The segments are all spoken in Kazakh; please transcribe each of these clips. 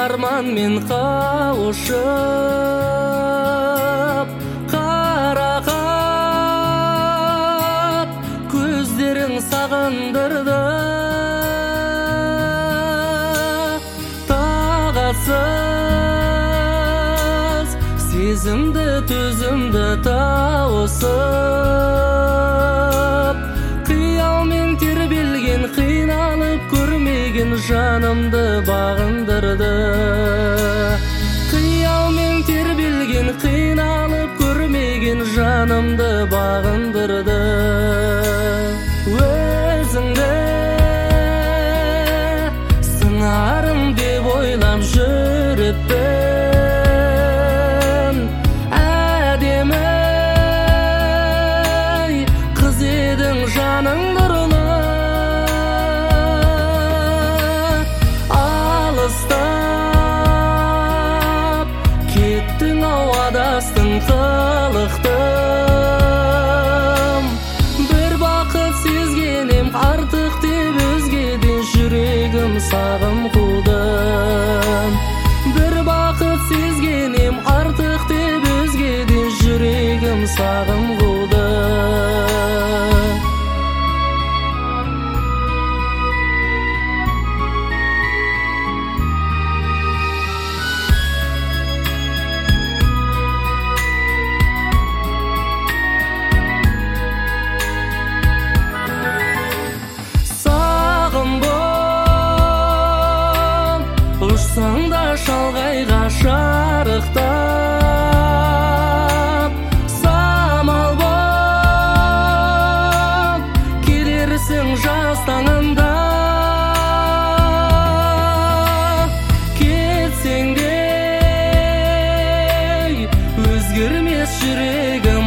арманмен қауышып, қарақат көздерің сағындырды. Тағатсыз сезімді төзімді тауысып, қиялмен тербелген қиналып көрмеген жанымды бағындырды. Қиялмен тербелген қиналып көрмеген жанымды бағындырды. Өзіңді сыңарым деп ойлап жүріппін. Әдемі қыз едің жаның нұрлы. Алыстап кеттің ау, адастың қылықтым. Бір бақыт сезгенем артық деп өзгеден жүрегім сағым қудым. Бір бақыт сезгенем артық деп өзгеден жүрегім сағым қуды. Ұшсаң да шалғайға шарықтап, самал боп келерсің жаз таңында. Кетсең де өзгермес жүрегім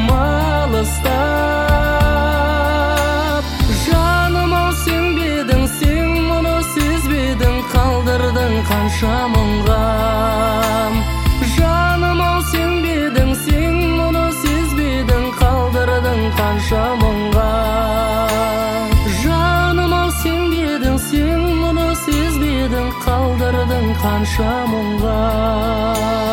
алыстап. Жаным-ау сен бедің, сен мұны сезбедің, қалдырдың қанша мұңғам. Жаным-ау сен бедің, сен мұны сезбедің, қалдырдың қанша мұңғам. Жаным-ау сен бедің, сен мұны сезбедің, қалдырдың қанша мұңғам.